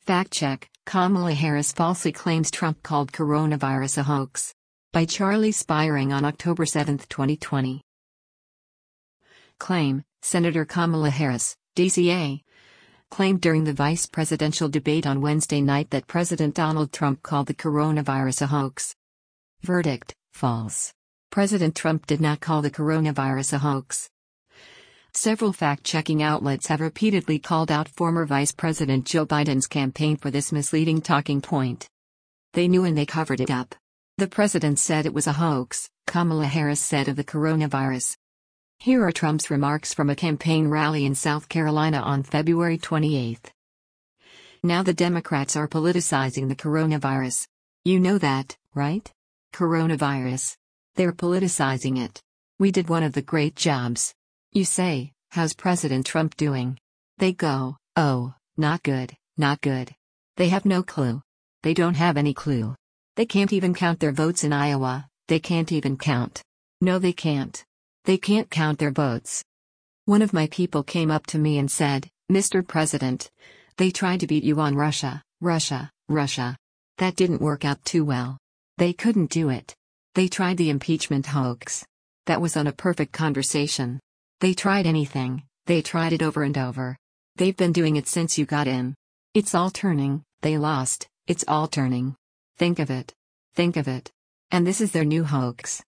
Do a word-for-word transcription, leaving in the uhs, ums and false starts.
Fact check: Kamala Harris falsely claims Trump called coronavirus a hoax. By Charlie Spiring on October seventh, twenty twenty. Claim: Senator Kamala Harris, D C A, claimed during the vice presidential debate on Wednesday night that President Donald Trump called the coronavirus a hoax. Verdict: false. President Trump did not call the coronavirus a hoax. Several fact-checking outlets have repeatedly called out former Vice President Joe Biden's campaign for this misleading talking point. They knew and they covered it up. The president said it was a hoax, Kamala Harris said of the coronavirus. Here are Trump's remarks from a campaign rally in South Carolina on February twenty-eighth. Now the Democrats are politicizing the coronavirus. You know that, right? Coronavirus. They're politicizing it. We did one of the great jobs. You say, how's President Trump doing? They go, oh, not good, not good. They have no clue. They don't have any clue. They can't even count their votes in Iowa, they can't even count. No, they can't. They can't count their votes. One of my people came up to me and said, Mister President, they tried to beat you on Russia, Russia, Russia. That didn't work out too well. They couldn't do it. They tried the impeachment hoax. That was on a perfect conversation. They tried anything, they tried it over and over. They've been doing it since you got in. It's all turning, they lost, it's all turning. Think of it. Think of it. And this is their new hoax.